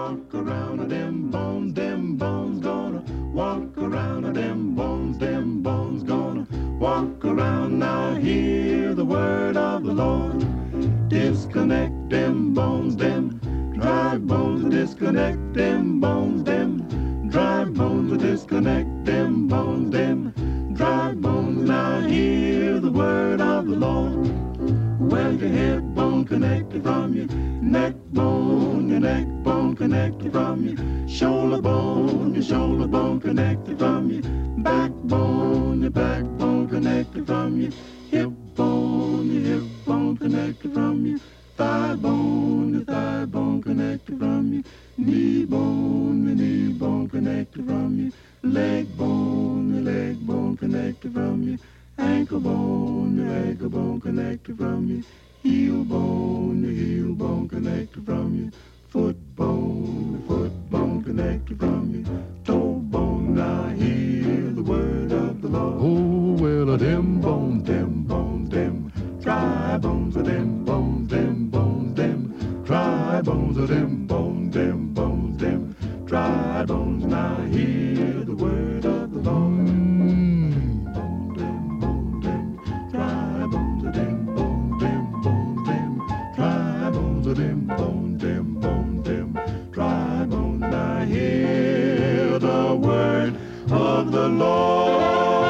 walk around them bones gonna walk around them bones gonna walk around. Now hear the word of the Lord. Disconnect them bones, them dry bones, disconnect them bones, them dry bones, disconnect them bones, them dry bones. Now hear the word of the Lord. Well, your head bone connected from your neck bone connected from your shoulder bone connected from your backbone connected from your hip bone connected from your thigh bone connected from your knee bone connected from your leg bone connected from your ankle bone connected from your heel bone connected from your foot bone connected from your toe bone. Now hear the word of the Lord. Oh, well, them bones, them dry bones, them dry bones, them dry bones. Now hear the word of the Lord. Dry bones. Now hear the word of the Lord.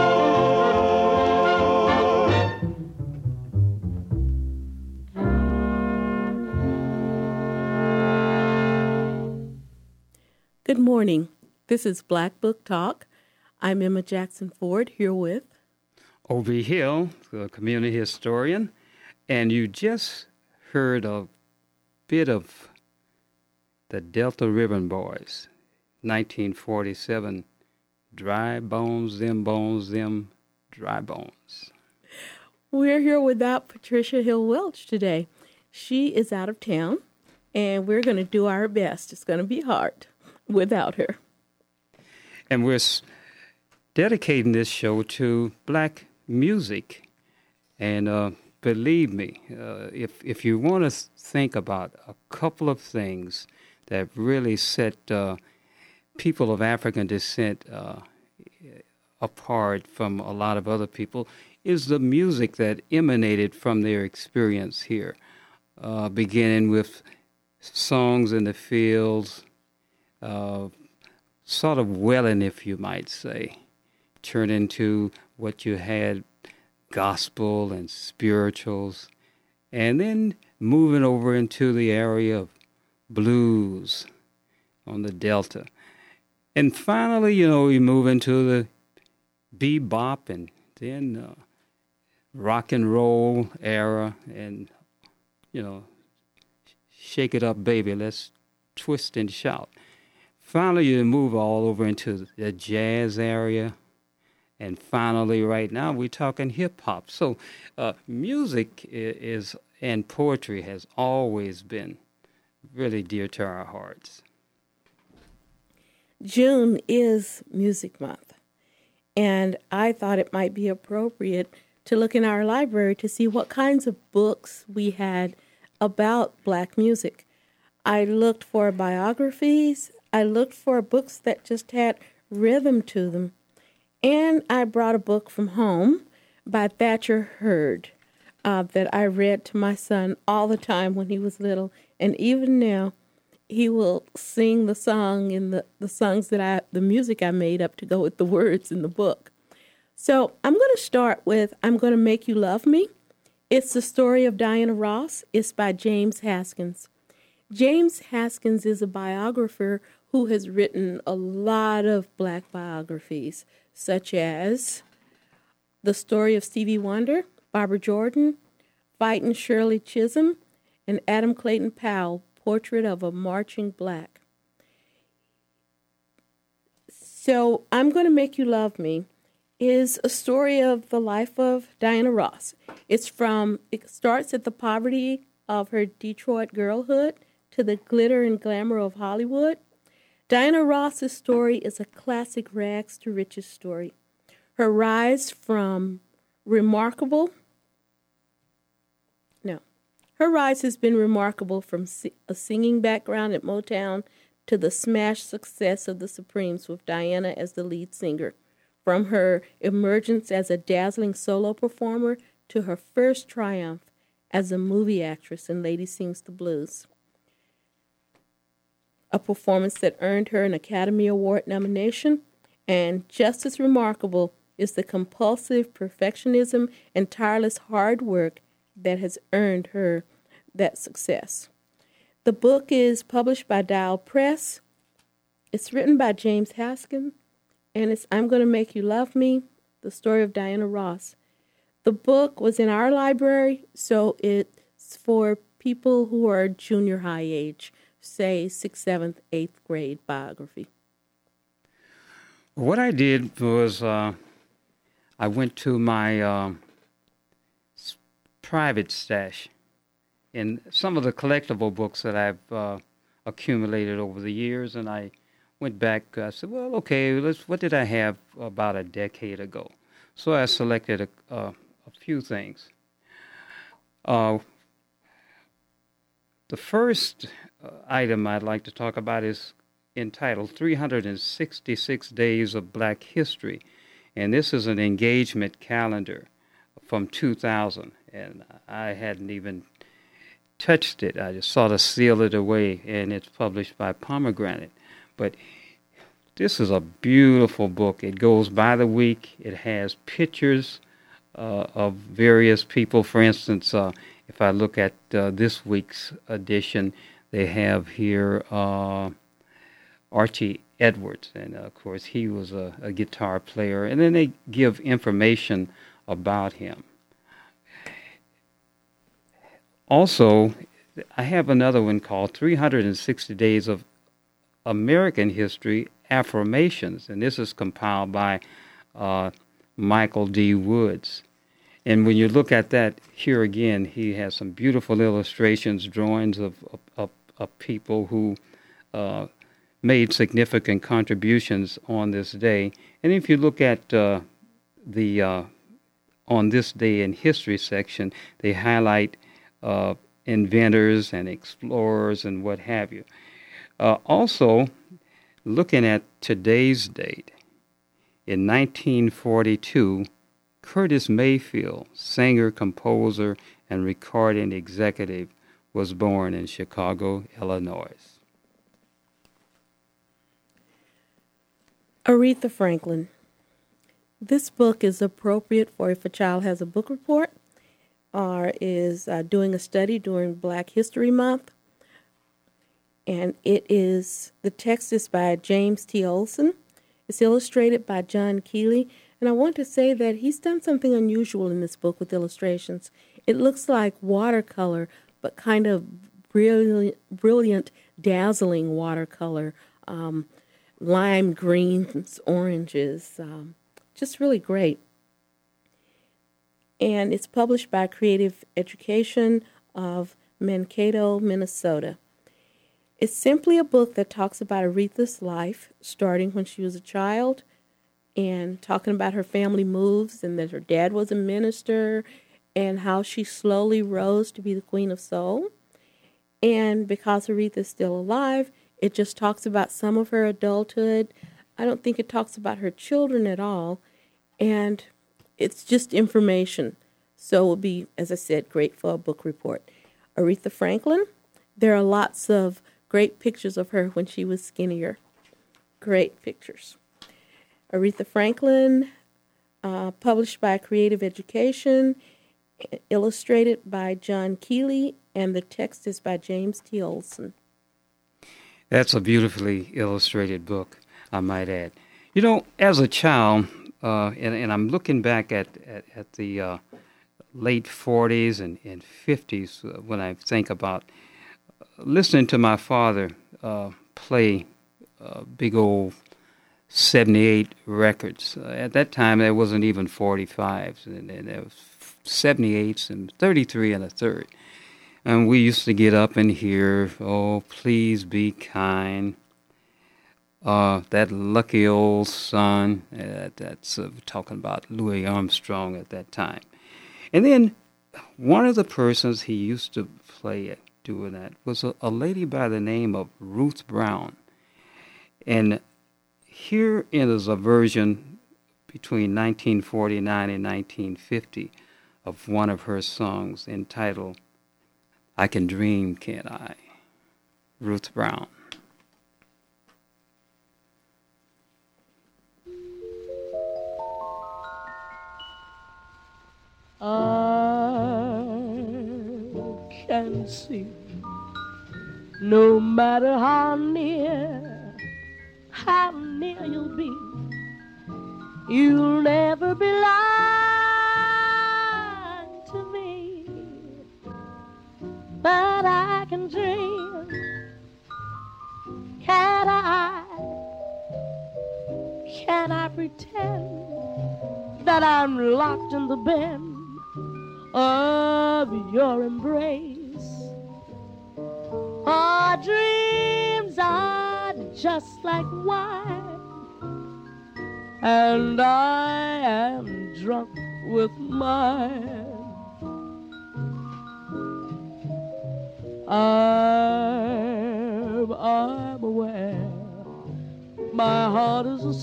Good morning. This is Black Book Talk. I'm Emma Jackson Ford here with O.V. Hill, the community historian, and you just heard a bit of the Delta Ribbon Boys, 1947, dry bones, them dry bones. We're here without Patricia Hill Welch today. She is out of town, and we're going to do our best. It's going to be hard without her. And we're dedicating this show to black music. And believe me, if you want to think about a couple of things that really set people of African descent apart from a lot of other people, is the music that emanated from their experience here, beginning with songs in the fields, sort of welling, if you might say, turn into what you had, gospel and spirituals, and then moving over into the area of blues on the Delta. And finally, you move into the bebop and then rock and roll era and, shake it up, baby, let's twist and shout. Finally, you move all over into the jazz area. And finally, right now, we're talking hip-hop. So music is and poetry has always been really dear to our hearts. June is Music Month, and I thought it might be appropriate to look in our library to see what kinds of books we had about black music. I looked for biographies. I looked for books that just had rhythm to them. And I brought a book from home by Thatcher Hurd that I read to my son all the time when he was little. And even now, he will sing the song in the songs that the music I made up to go with the words in the book. So I'm going to start with I'm Going to Make You Love Me. It's the story of Diana Ross. It's by James Haskins. James Haskins is a biographer who has written a lot of black biographies, such as The Story of Stevie Wonder, Barbara Jordan, Fightin' Shirley Chisholm, and Adam Clayton Powell, Portrait of a Marching Black. So, I'm Going to Make You Love Me is a story of the life of Diana Ross. It starts at the poverty of her Detroit girlhood to the glitter and glamour of Hollywood. Diana Ross's story is a classic rags to riches story. Her rise has been remarkable from a singing background at Motown to the smash success of the Supremes with Diana as the lead singer, from her emergence as a dazzling solo performer to her first triumph as a movie actress in Lady Sings the Blues. A performance that earned her an Academy Award nomination, and just as remarkable is the compulsive perfectionism and tireless hard work that has earned her that success. The book is published by Dial Press. It's written by James Haskin, and it's I'm Gonna Make You Love Me, the story of Diana Ross. The book was in our library, so it's for people who are junior high age, say 6th, 7th, 8th grade biography. What I did was I went to my private stash in some of the collectible books that I've accumulated over the years, and I went back. I said, well, okay, what did I have about a decade ago? So I selected a few things. The first item I'd like to talk about is entitled 366 Days of Black History, and this is an engagement calendar from 2000, and I hadn't even touched it. I just sort of sealed it away, and it's published by Pomegranate. But this is a beautiful book. It goes by the week. It has pictures of various people. For instance, if I look at this week's edition, they have here Archie Edwards, and of course he was a guitar player, and then they give information about him. Also, I have another one called 360 Days of American History Affirmations, and this is compiled by Michael D. Woods. And when you look at that, here again, he has some beautiful illustrations, drawings of people who made significant contributions on this day. And if you look at the On This Day in History section, they highlight inventors and explorers and what have you. Also, looking at today's date, in 1942, Curtis Mayfield, singer, composer, and recording executive, was born in Chicago, Illinois. Aretha Franklin. This book is appropriate for if a child has a book report or is doing a study during Black History Month. And the text is by James T. Olson. It's illustrated by John Keeley. And I want to say that he's done something unusual in this book with illustrations. It looks like watercolor, but kind of brilliant, dazzling watercolor. Lime greens, oranges, just really great. And it's published by Creative Education of Mankato, Minnesota. It's simply a book that talks about Aretha's life, starting when she was a child, and talking about her family moves, and that her dad was a minister, and how she slowly rose to be the Queen of Soul. And because Aretha's still alive, it just talks about some of her adulthood. I don't think it talks about her children at all. And it's just information. So it will be, as I said, great for a book report. Aretha Franklin, there are lots of great pictures of her when she was skinnier. Great pictures. Aretha Franklin, published by Creative Education, illustrated by John Keeley, and the text is by James T. Olson. That's a beautifully illustrated book, I might add. You know, as a child, and I'm looking back at the late 40s and 50s when I think about listening to my father play big old 78 records. At that time, there wasn't even 45s, and there was 78s and 33 and a third. And we used to get up and hear, "Oh, please be kind." That lucky old son. That's talking about Louis Armstrong at that time. And then one of the persons he used to play at doing that was a lady by the name of Ruth Brown. And here is a version between 1949 and 1950 of one of her songs entitled I Can Dream, Can't I? Ruth Brown. I can see no matter how near you'll be, you'll never belong to me. But I can dream, can I? Can I pretend that I'm locked in the bend of your embrace? Our dreams are just like wine, and I am drunk with mine. I'm aware my heart is a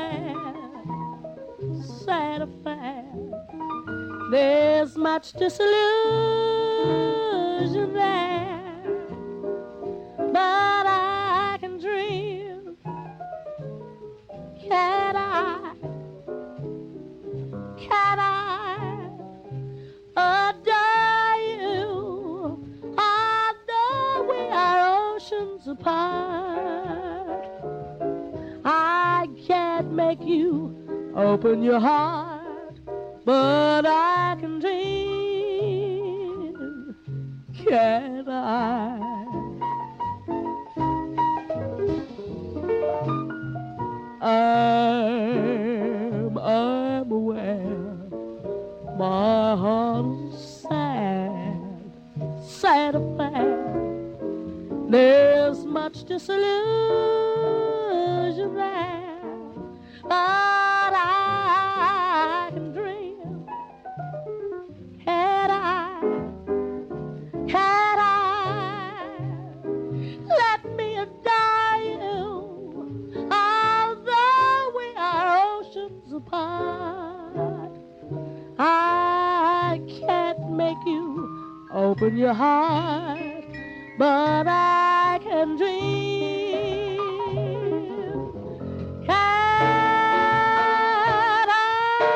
sad affair. There's much disillusion there, but I can dream, can I? Can I adore you, although we are oceans apart? I can't make you open your heart, but I can dream, can I? I'm aware my heart is sad affair. There's much disillusion there, but I can dream, can I? Can I? Let me adore you, although we are oceans apart. I can't make you open your heart, but I can dream, can I?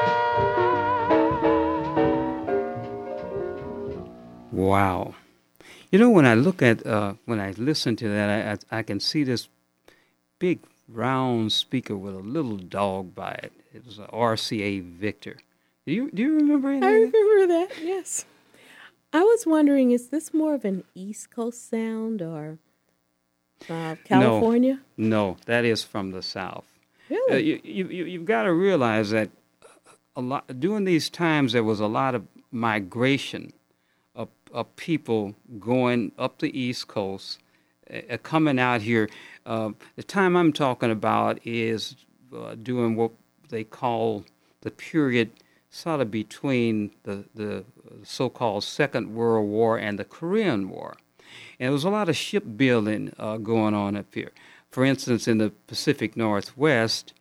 Wow. You know, when I look at, when I listen to that, I can see this big round speaker with a little dog by it. It was an RCA Victor. Do you remember anything? I remember that, yes. I was wondering, is this more of an East Coast sound or California? No, that is from the South. Really? You've got to realize that during these times there was a lot of migration of people going up the East Coast, coming out here. The time I'm talking about is during what they call the period sort of between the so-called Second World War and the Korean War. And there was a lot of shipbuilding going on up here. For instance, in the Pacific Northwest,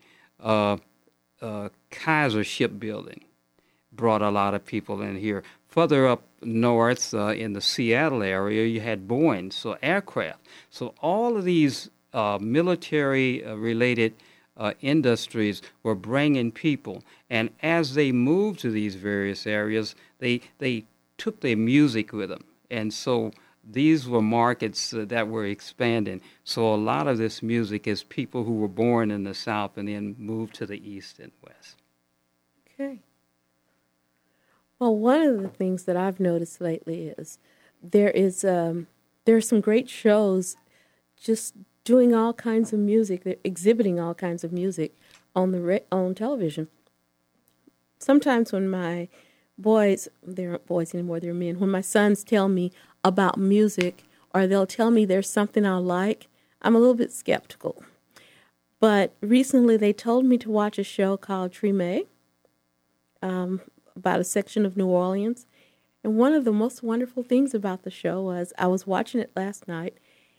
Kaiser Shipbuilding brought a lot of people in here. Further up north in the Seattle area, you had Boeing, so aircraft. So all of these military-related industries were bringing people. And as they moved to these various areas, they took their music with them. And so these were markets that were expanding. So a lot of this music is people who were born in the South and then moved to the East and West. Okay. Well, one of the things that I've noticed lately is there are some great shows just doing all kinds of music. They're exhibiting all kinds of music on television. Sometimes when my boys, they aren't boys anymore, they're men, when my sons tell me about music or they'll tell me there's something I like, I'm a little bit skeptical. But recently they told me to watch a show called Treme, about a section of New Orleans. And one of the most wonderful things about the show was I was watching it last night,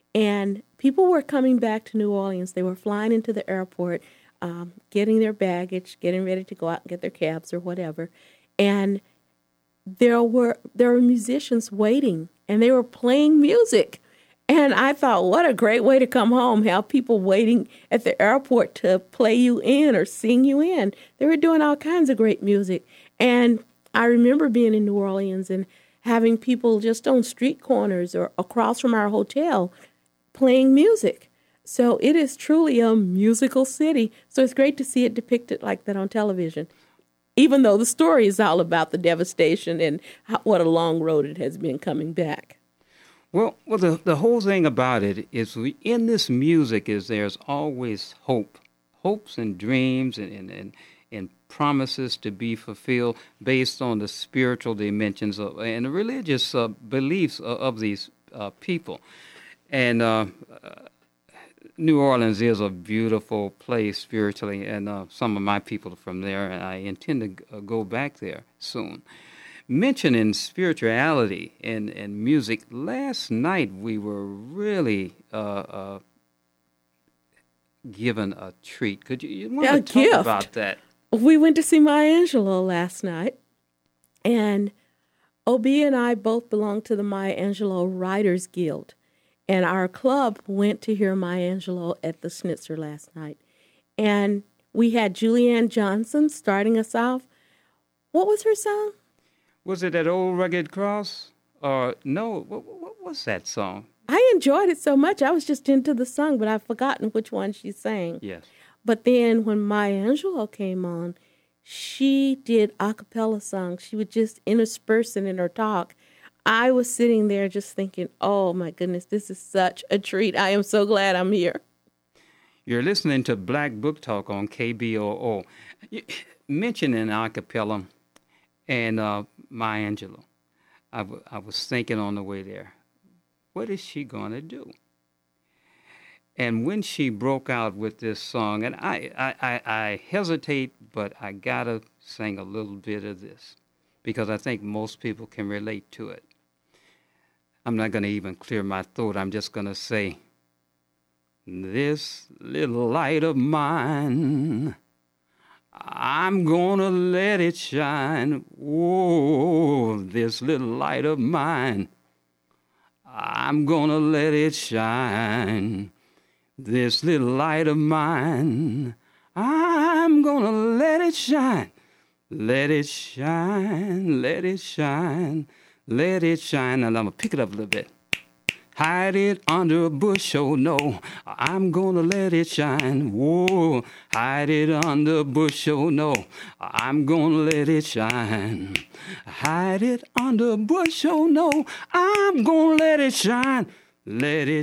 And people were coming back to New Orleans. They were flying into the airport, getting their baggage, getting ready to go out and get their cabs or whatever. And there were musicians waiting, and they were playing music. And I thought, what a great way to come home, have people waiting at the airport to play you in or sing you in. They were doing all kinds of great music. And I remember being in New Orleans and having people just on street corners or across from our hotel playing music. So it is truly a musical city. So it's great to see it depicted like that on television, even though the story is all about the devastation and what a long road it has been coming back. Well, the whole thing about it is in this music is there's always hope, hopes and dreams and promises to be fulfilled based on the spiritual dimensions and the religious beliefs of these people. And New Orleans is a beautiful place spiritually, and some of my people are from there, and I intend to go back there soon. Mentioning spirituality and music, last night we were really given a treat. Could you want to talk about that? We went to see Maya Angelou last night, and OB and I both belong to the Maya Angelou Writers Guild, and our club went to hear Maya Angelou at the Schnitzer last night. And we had Julianne Johnson starting us off. What was her song? Was it that Old Rugged Cross? Or no, what was that song? I enjoyed it so much. I was just into the song, but I've forgotten which one she sang. Yes. But then when Maya Angelou came on, she did a cappella songs. She would just intersperse it in her talk. I was sitting there just thinking, oh my goodness, this is such a treat. I am so glad I'm here. You're listening to Black Book Talk on KBOO. Mentioning a cappella and Maya Angelou, I was thinking on the way there, what is she going to do? And when she broke out with this song, and I hesitate, but I got to sing a little bit of this because I think most people can relate to it. I'm not going to even clear my throat. I'm just going to say, this little light of mine, I'm gonna let it shine. Oh, this little light of mine, I'm gonna let it shine. This little light of mine, I'm gonna let it shine. Let it shine, let it shine, let it shine. And I'm gonna pick it up a little bit. Hide it under a bush, oh no, I'm gonna let it shine. Whoa, hide it under a bush, oh no, I'm gonna let it shine. Hide it under a bush, oh no, I'm gonna let it shine. Let it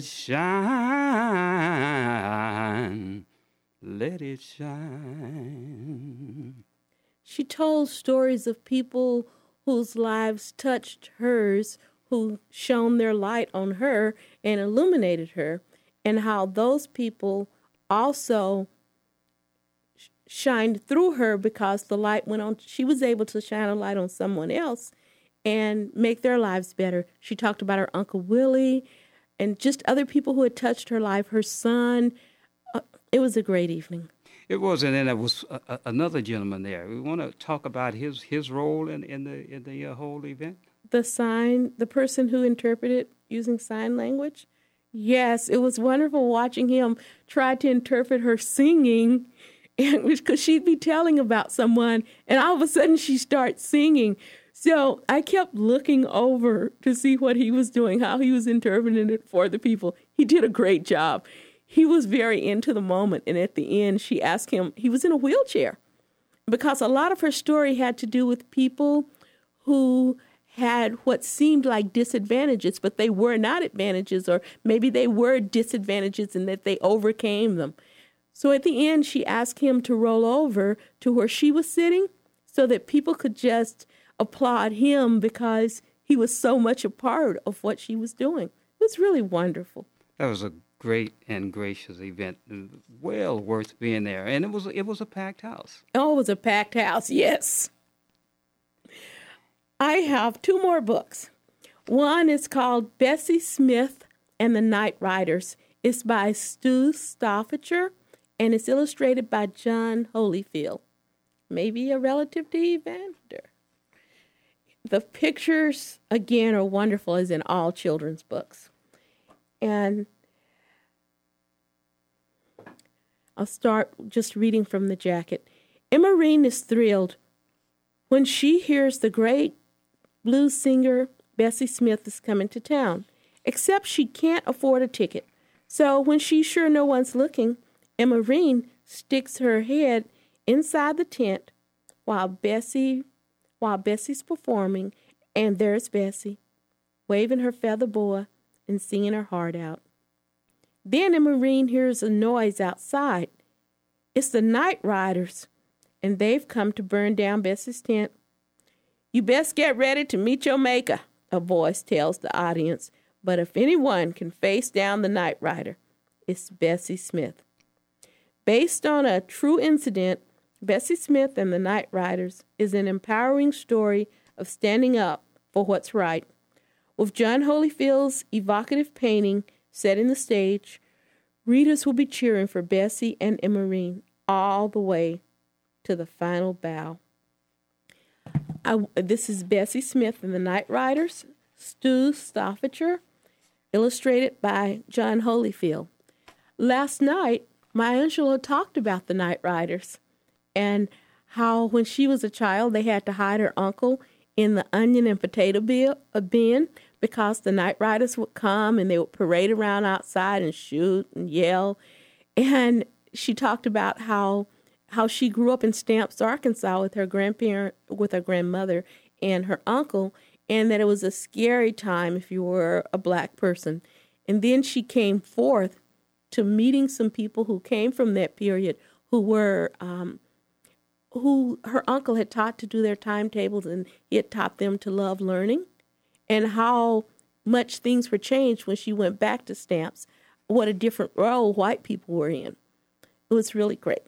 shine. Let it shine. She told stories of people whose lives touched hers, who shone their light on her and illuminated her, and how those people also shined through her because the light went on. She was able to shine a light on someone else and make their lives better. She talked about her Uncle Willie and just other people who had touched her life, her son. It was a great evening. It was, and then there was another gentleman there. We want to talk about his role in the whole event. The person who interpreted using sign language. Yes, it was wonderful watching him try to interpret her singing, and because she'd be telling about someone, and all of a sudden she starts singing. So I kept looking over to see what he was doing, how he was interpreting it for the people. He did a great job. He was very into the moment, and at the end, she asked him, he was in a wheelchair, because a lot of her story had to do with people who had what seemed like disadvantages, but they were not advantages, or maybe they were disadvantages and that they overcame them. So at the end, she asked him to roll over to where she was sitting so that people could just applaud him because he was so much a part of what she was doing. It was really wonderful. That was a great and gracious event. Well worth being there. And it was a packed house. Oh, it was a packed house, yes. I have two more books. One is called Bessie Smith, and the Night Riders. It's by Stu Stauffacher, and it's illustrated by John Holyfield, maybe a relative to Evander. The pictures, again, are wonderful, as in all children's books. And I'll start just reading from the jacket. Emerine is thrilled when she hears the great blues singer Bessie Smith is coming to town, except she can't afford a ticket. So when she's sure no one's looking, Emerine sticks her head inside the tent while Bessie's performing, and there's Bessie, waving her feather boa and singing her heart out. Then Emerine hears a noise outside. It's the Night Riders, and they've come to burn down Bessie's tent. You best get ready to meet your maker, a voice tells the audience. But if anyone can face down the Night Rider, it's Bessie Smith. Based on a true incident, Bessie Smith and the Night Riders is an empowering story of standing up for what's right. With John Holyfield's evocative painting setting the stage, readers will be cheering for Bessie and Emerine all the way to the final bow. This is Bessie Smith and the Night Riders, Stu Stauffacher, illustrated by John Holyfield. Last night, Maya Angelou talked about the Night Riders and how when she was a child, they had to hide her uncle in the onion and potato bin because the Night Riders would come and they would parade around outside and shoot and yell. And she talked about how she grew up in Stamps, Arkansas with her grandmother and her uncle, and that it was a scary time if you were a black person. And then she came forth to meeting some people who came from that period who her uncle had taught to do their timetables, and he had taught them to love learning, and how much things were changed when she went back to Stamps, what a different role white people were in. It was really great.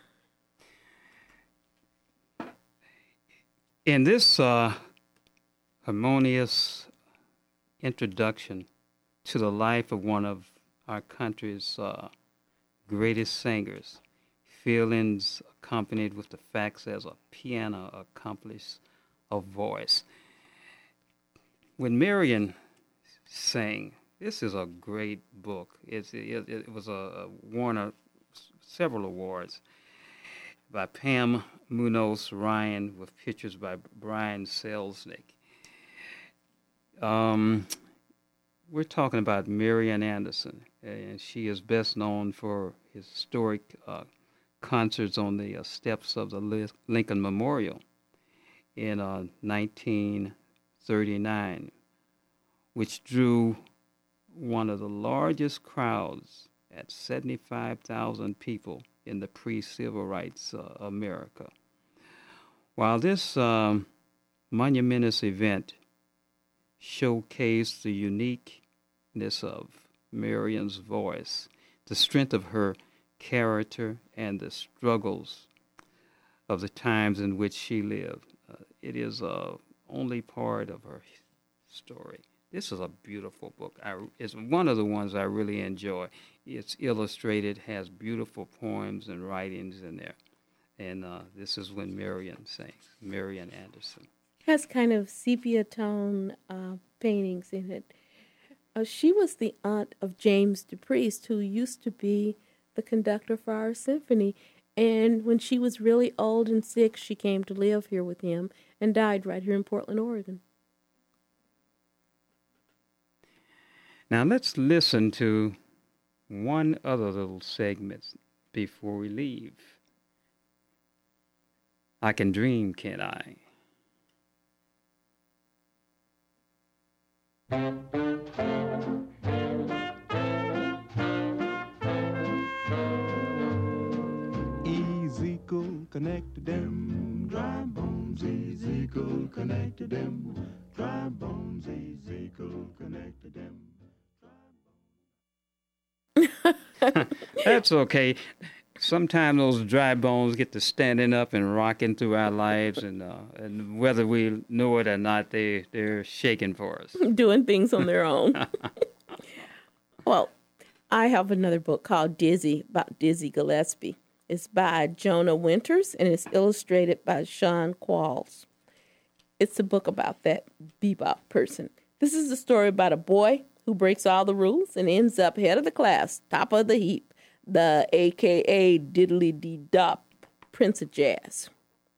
In this harmonious introduction to the life of one of our country's greatest singers, feelings accompanied with the facts as a piano accomplishes a voice. When Marion sang, this is a great book. It was won several awards by Pam Munoz Ryan with pictures by Brian Selznick. We're talking about Marian Anderson, and she is best known for historic concerts on the steps of the Lincoln Memorial in 1939, which drew one of the largest crowds at 75,000 people in the pre-civil rights America. While this monumentous event showcased the uniqueness of Marion's voice, the strength of her character, and the struggles of the times in which she lived, it is only part of her story. This is a beautiful book. It's one of the ones I really enjoy. It's illustrated, has beautiful poems and writings in there. And this is when Marion sings, Marian Anderson. Has kind of sepia tone paintings in it. She was the aunt of James DePriest, who used to be the conductor for our symphony. And when she was really old and sick, she came to live here with him and died right here in Portland, Oregon. Now let's listen to one other little segment before we leave. I Can Dream, Can't I? Ezekiel connected them dry bones. Ezekiel connected them dry bones. Ezekiel connected them. That's okay. Sometimes those dry bones get to standing up and rocking through our lives, and whether we know it or not, they're shaking for us. Doing things on their own. Well, I have another book called Dizzy, about Dizzy Gillespie. It's by Jonah Winters, and it's illustrated by Sean Qualls. It's a book about that bebop person. This is a story about a boy who breaks all the rules and ends up head of the class, top of the heap, the a.k.a. diddly-dee-dop Prince of Jazz.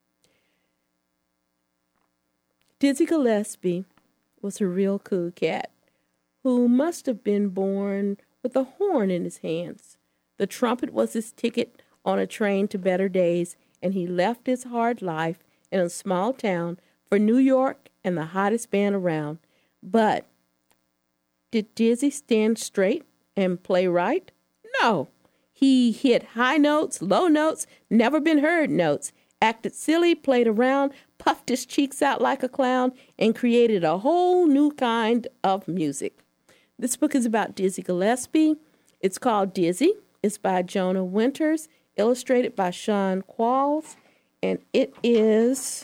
Dizzy Gillespie was a real cool cat who must have been born with a horn in his hands. The trumpet was his ticket on a train to better days, and he left his hard life in a small town for New York and the hottest band around. But did Dizzy stand straight and play right? No. He hit high notes, low notes, never been heard notes, acted silly, played around, puffed his cheeks out like a clown, and created a whole new kind of music. This book is about Dizzy Gillespie. It's called Dizzy. It's by Jonah Winters, illustrated by Sean Qualls, and it is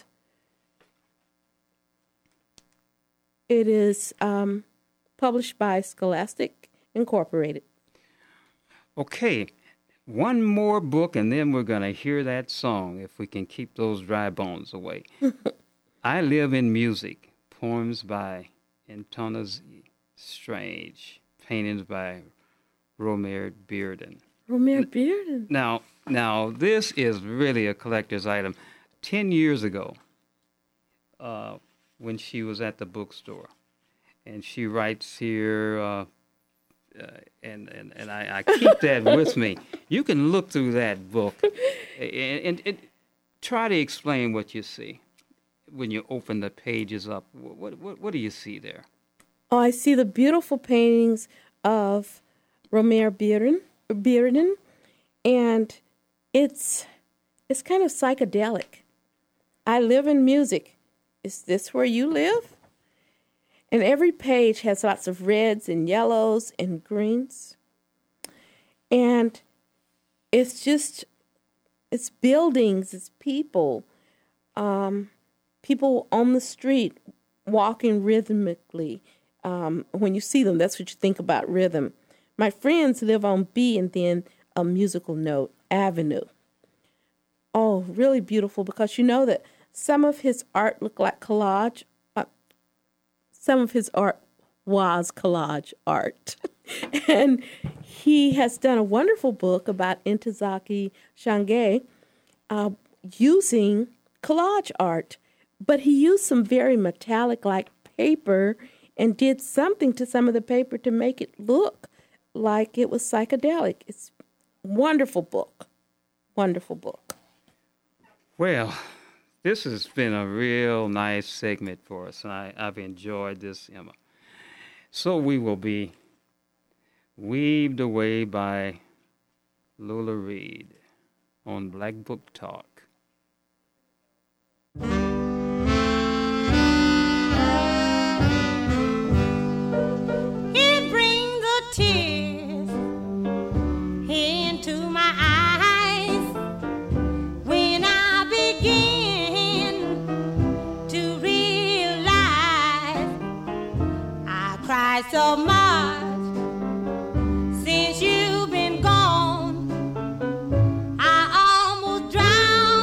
published by Scholastic Incorporated. Okay, one more book, and then we're going to hear that song, if we can keep those dry bones away. I Live in Music, poems by Antonis Strange, paintings by Romare Bearden. Romare Bearden. Now, this is really a collector's item. 10 years ago, when she was at the bookstore, and she writes here, and I keep that with me. You can look through that book and try to explain what you see when you open the pages up. What do you see there? Oh, I see the beautiful paintings of Romare Bearden, and it's kind of psychedelic. I live in music. Is this where you live? And every page has lots of reds and yellows and greens. And it's buildings, it's people. People on the street walking rhythmically. When you see them, that's what you think about rhythm. My friends live on B and then a musical note, Avenue. Oh, really beautiful, because you know that some of his art looked like collage. Some of his art was collage art. And he has done a wonderful book about Ntozake Shange using collage art. But he used some very metallic-like paper and did something to some of the paper to make it look like it was psychedelic. It's a wonderful book. Wonderful book. Well, this has been a real nice segment for us, and I've enjoyed this, Emma. So we will be weaved away by Lola Reed on Black Book Talk. It brings a tear into my eyes when I begin to realize I cried so much since you've been gone. I almost drowned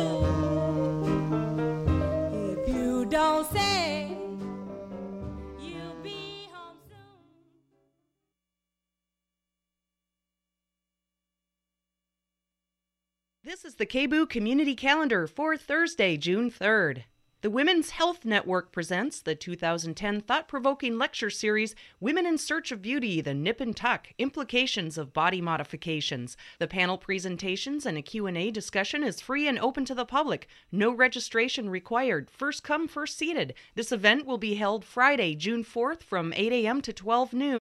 If you don't say you'll be home soon. This is the KBOO Community Calendar for Thursday, June 3rd. The Women's Health Network presents the 2010 thought-provoking lecture series, Women in Search of Beauty, the Nip and Tuck, Implications of Body Modifications. The panel presentations and a Q&A discussion is free and open to the public. No registration required. First come, first seated. This event will be held Friday, June 4th from 8 a.m. to 12 noon.